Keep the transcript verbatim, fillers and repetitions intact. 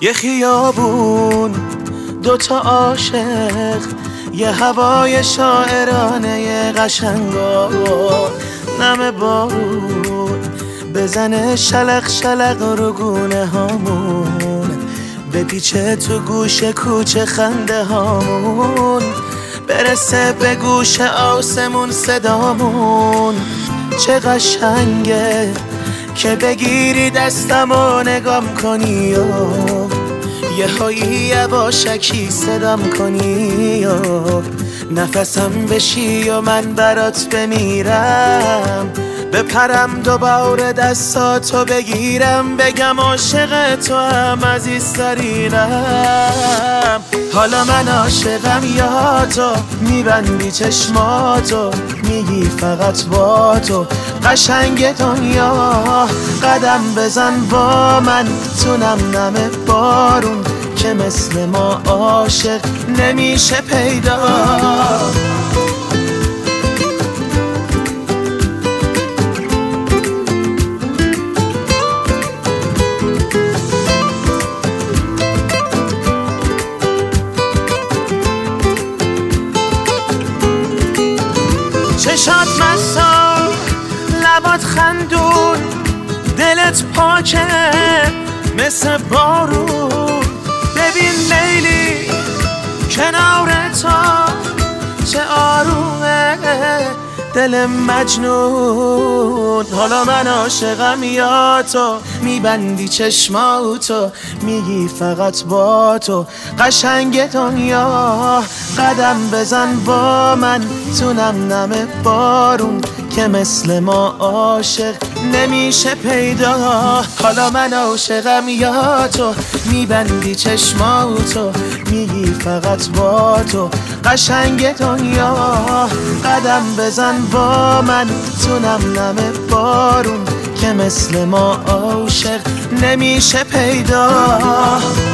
یه خیابون، دوتا عاشق، یه هوای شاعرانه قشنگا، نم بارون بزنه شلق شلق رو گونه هامون، بپیچه تو گوش کوچه خنده هامون، برسه به گوش آسمون صدامون. چه قشنگه که بگیری دستم و نگام کنی و یه هایی یواشکی صدام کنی و نفسم بشی و من برات بمیرم، بپرم دوباره دستاتو بگیرم، بگم عاشق تو هم عزیزترینم. حالا من عاشقم یا تو، میبندی چشماتو میگی فقط با تو قشنگ دنیا. قدم بزن با من تو نم نم بارون که مثل ما عاشق نمیشه پیدا. چشات مسا، لبات خندون، دلت پاکه مثل بارون. ببین لیلی کنار تو چه آرومه دل مجنون. حالا من عاشقم یا تو، میبندی چشماتو میگی فقط با تو قشنگ دنیا. قدم بزن با من تو نم نم بارون که مثل ما عاشق نمیشه پیدا. حالا من عاشقم یا تو، میبندی چشماتو میگی فقط با تو قشنگ دنیا. قدم بزن با من تو نم نم بارون که مثل ما عاشق نمیشه پیدا.